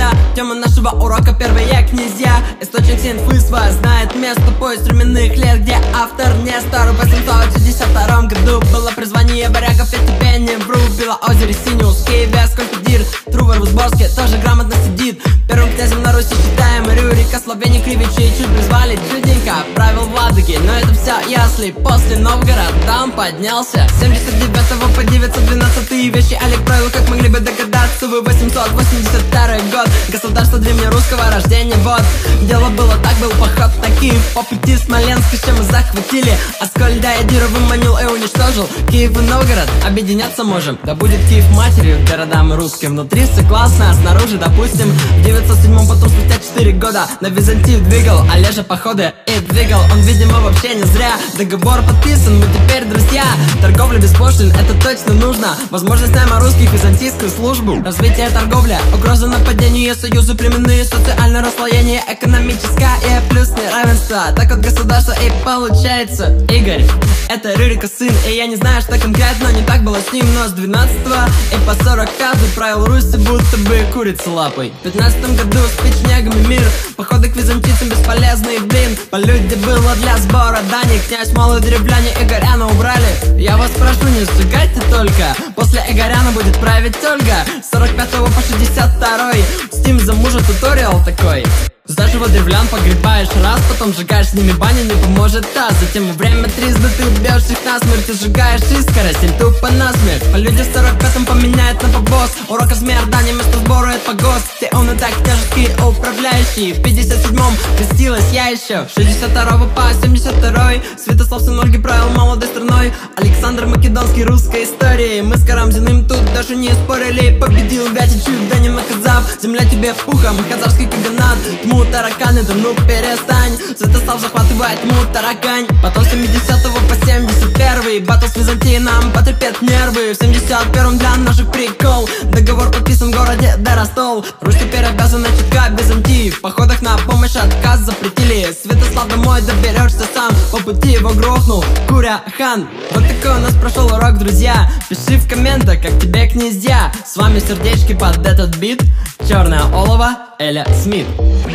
нельзя. Тема нашего урока — первые князья. Источник всей инфы своя знает место. Поезд временных лет, где автор Нестор. В 862 году было призвание варягов, я тебе не вру. Белоозере, Синиус, Киеве, сколько дир. Трувор в Узборске тоже грамотно сидит. Первым князем на Руси считаем Рюрика, Словения, Кривичи. Чуть призвали чудненько, правил в Ладоге. Но это все ясли, после Новгород там поднялся. 79 по 912 вещи Олег правил, как могли бы догадаться вы. 882 год, государство древнерусского рождения. Вот, дело было так, был поход на Киев. По пути Смоленска, чем мы захватили Аскольда и Диру выманил и уничтожил. Киев и Новгород объединяться можем. Да будет Киев матерью городам русским. Внутри все классно, а снаружи, допустим, в 907 потом спустя 4 года на Византию двигал Олежа походы и двигал он, видимо, вообще не зря. Договор подписан, мы теперь друзья. Торговля без пошлин, это точно нужно. Возможность найма русских в византийскую службу. Развитие торговли, угроза нападения, союзы племенные, социальное расслоение, экономическое и плюс неравенство. Так вот государство и получается. Игорь, это Рюрика сын, и я не знаю, что конкретно не так было с ним, но с 12-го и по 45-й правил Руси будто бы курица лапой. В 15-м году с печенегами мир, походы к византийцам бесполезные, блин. Полюдье было для сбора дани, князь малый древляне Игоряна убрали. Я вас прошу, не сжигайте только, после Игоряна будет править Ольга. С 45-го по 62-й Steam за мужа туториал такой. Сдашь его древлян, погребаешь раз, потом сжигаешь с ними баню, не поможет таз. Затем во время тризды ты бьешь их насмерть, ты сжигаешь искра, стиль тупо насмерть. По люди в 45-м поменяет на побосс. Урок из Миордании вместо сбора это погост. Ты он и так княжеский управляющий. В 57-м крестилась я еще. 62 по 72-й Святослав сын Ольги правил молодой страной. Александр Македонский русской истории. Мы с Карамзиным тут даже не спорили. Победил Вятич, да не наказав. Земля тебе в пухом, хазарский каганат. Тьму тараканы, да ну перестань. Святослав захватывает тьму таракань. Потом с 70-го по 71-й батл с Византией нам потрепет нервы. В 71-м для наших прикол. Договор подписан в городе Доростол. Русь теперь обязана чутка Византии. В походах на помощь отказ запретили. Святослав домой доберешься сам. По пути его грохнул Куря-хан. Вот такой у нас прошел урок, друзья. Пиши в комментах, как тебе князья. С вами сердечки под этот бит. Черное олово, Эля Смит.